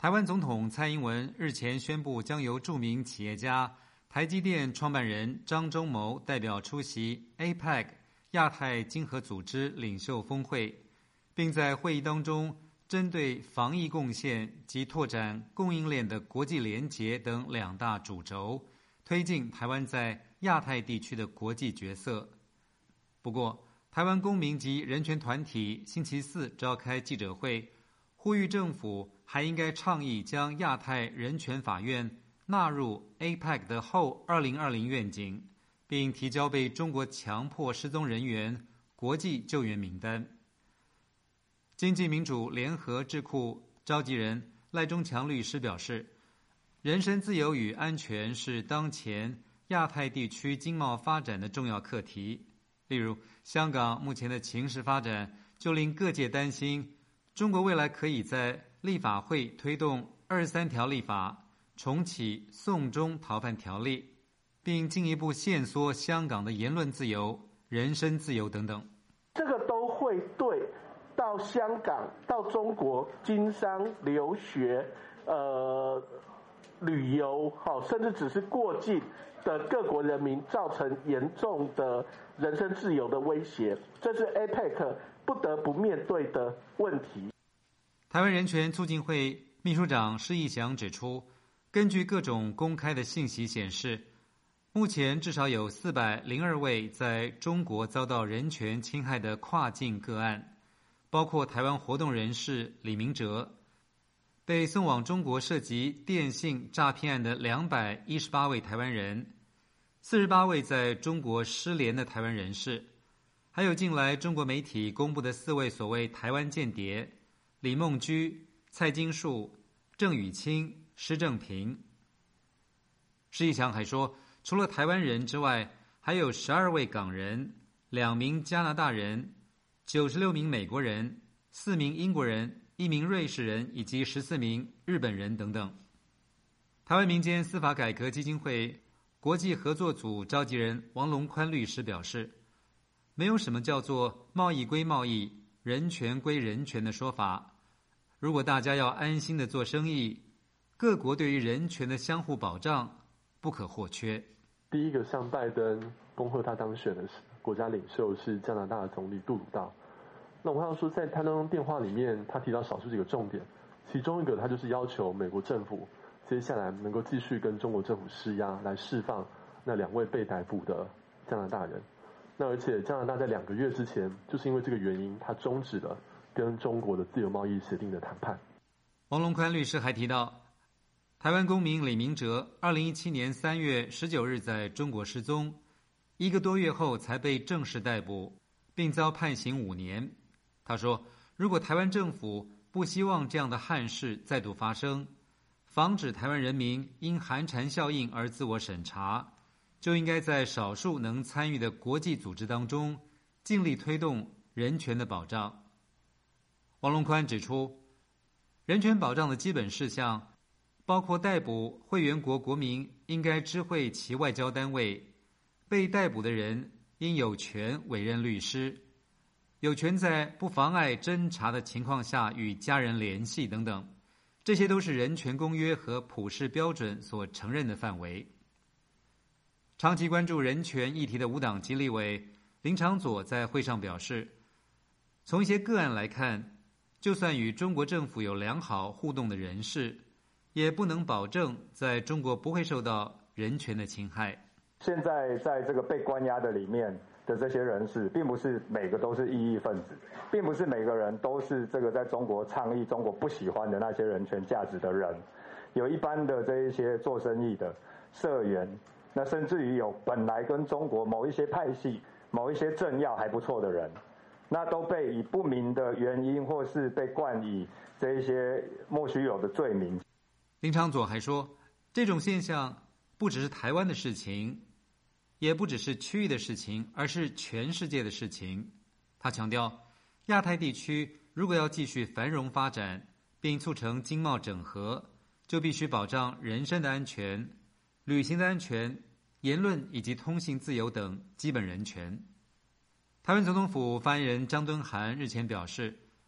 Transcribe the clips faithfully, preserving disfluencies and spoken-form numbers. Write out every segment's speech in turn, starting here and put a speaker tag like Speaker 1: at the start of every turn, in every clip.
Speaker 1: 台湾总统蔡英文日前宣布，将由著名企业家台积电创办人张忠谋代表出席 A P E C 亚太经合组织领袖峰会，并在会议当中针对防疫贡献及拓展供应链的国际连结等两大主轴，推进台湾在亚太地区的国际角色。不过，台湾公民及人权团体星期四召开记者会，呼吁政府还应该倡议将亚太人权法院纳入 A P E C 的后二零二零愿景，并提交被中国强迫失踪人员国际救援名单。经济民主联合智库召集人赖中强律师表示，人身自由与安全是当前亚太地区经贸发展的重要课题。例如，香港目前的情势发展就令各界担心，中国未来可以在立法会推动二十三条立法，重启送中逃犯条例，并进一步限缩香港的言论自由、人身自由等等。
Speaker 2: 这个都会对到香港、到中国经商、留学、呃旅游，好，甚至只是过境的各国人民造成严重的人身自由的威胁，这是 A P E C 不得不面对的问题。
Speaker 1: 台湾人权促进会秘书长施义祥指出，根据各种公开的信息显示，目前至少有四百零二位在中国遭到人权侵害的跨境个案，包括台湾活动人士李明哲，被送往中国涉及电信诈骗案的两百一十八位台湾人，四十八位在中国失联的台湾人士，还有近来中国媒体公布的四位所谓台湾间谍李梦居、蔡金树、郑雨清、施正平。施义祥还说，除了台湾人之外，还有十二位港人、两名加拿大人、九十六名美国人、四名英国人、一名瑞士人以及十四名日本人等等。台湾民间司法改革基金会国际合作组召集人王龙宽律师表示，没有什么叫做贸易归贸易、人权归人权的说法。如果大家要安心的做生意，各国对于人权的相互保障不可或缺。
Speaker 3: 第一个向拜登恭贺他当选的国家领袖是加拿大的总理杜鲁道。那我要说，在他那通电话里面，他提到少数几个重点，其中一个他就是要求美国政府接下来能够继续跟中国政府施压，来释放那两位被逮捕的加拿大人。那而且加拿大在两个月之前，就是因为这个原因，他终止了跟中国的自由贸易协定的谈判。
Speaker 1: 王龙宽律师还提到，台湾公民李明哲二零一七年三月十九日在中国失踪，一个多月后才被正式逮捕，并遭判刑五年。他说，如果台湾政府不希望这样的憾事再度发生，防止台湾人民因寒蝉效应而自我审查，就应该在少数能参与的国际组织当中尽力推动人权的保障。王龙宽指出，人权保障的基本事项包括逮捕会员国国民应该知会其外交单位，被逮捕的人应有权委任律师，有权在不妨碍侦查的情况下与家人联系等等，这些都是人权公约和普世标准所承认的范围。长期关注人权议题的无党籍立委林长佐在会上表示，从一些个案来看，就算与中国政府有良好互动的人士，也不能保证在中国不会受到人权的侵害。
Speaker 4: 现在在这个被关押的里面的这些人士，并不是每个都是异议分子，并不是每个人都是这个在中国倡议中国不喜欢的那些人权价值的人。有一般的这一些做生意的社员，那甚至于有本来跟中国某一些派系、某一些政要还不错的人，那都被以不明的原因或是被冠以这一些莫须有的罪名。
Speaker 1: 林长佐还说，这种现象不只是台湾的事情，也不只是区域的事情，而是全世界的事情。他强调，亚太地区如果要继续繁荣发展，并促成经贸整合，就必须保障人身的安全、旅行的安全、言论以及通信自由等基本人权。台湾总统府发言人张敦涵日前表示，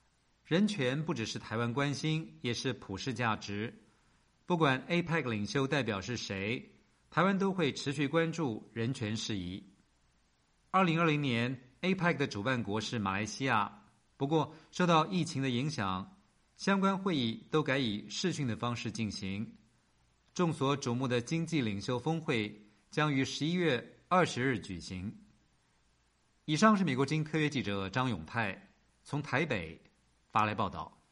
Speaker 1: 人权不只是台湾关心，也是普世价值。不管 A P E C 领袖代表是谁，台湾都会持续关注人权事宜。二零二零年 A P E C 的主办国是马来西亚，不过受到疫情的影响，相关会议都改以视讯的方式进行。众所瞩目的经济领袖峰会将于十一月二十日举行。以上是美国之音特约记者张永泰从台北发来报道。